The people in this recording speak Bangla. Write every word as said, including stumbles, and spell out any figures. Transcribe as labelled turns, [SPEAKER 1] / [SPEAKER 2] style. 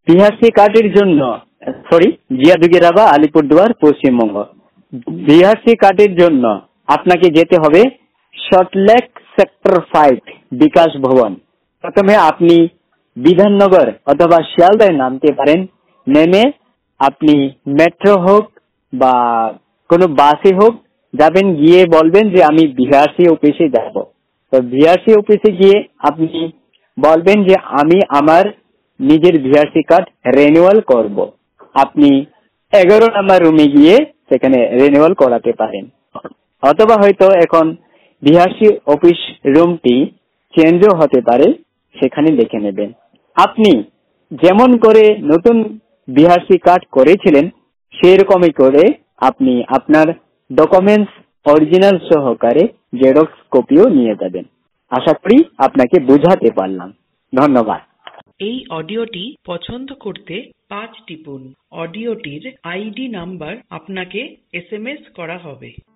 [SPEAKER 1] বিহারসি কার্ডের জন্য, সরি জিয়াদুগিরাবা আলিপুরদুয়ার পশ্চিমবঙ্গ। বিহারসি কার্ডের জন্য আপনাকে যেতে হবে সল্টলেক সেক্টর ফাইভ বিকাশ ভবন। প্রথমে আপনি বিধাননগর অথবা শিয়ালদায় নামতে পারেন। নেমে আপনি মেট্রো হোক বা কোনো বাসে হোক যাবেন, গিয়ে বলবেন যে আমি বিহারসি অফিসে যাব। তো বিহারসি অফিসে গিয়ে আপনি বলবেন যে আমি আমার নিজের বিহারসি কার্ড রিনিউয়াল করব। আপনি এগারো নাম্বার রুমে গিয়ে সেখানে রিনিউয়াল করাতে পারেন। অথবা হয়তো এখন বিহারসি অফিস রুমটি চেঞ্জও হতে পারে, সেখানে দেখে নেবেন। আপনি যেমন করে নতুন বিহারসি কার্ড করেছিলেন সেরকমই করে আপনি আপনার ডকুমেন্টস অরিজিনাল সহকারে জেরক্স কপিও নিয়ে যাবেন। আশা করি আপনাকে বোঝাতে পারলাম। ধন্যবাদ।
[SPEAKER 2] এই অডিওটি পছন্দ করতে পাঁচ টিপুন। অডিওটির আইডি নাম্বার আপনাকে এস এম এস করা হবে।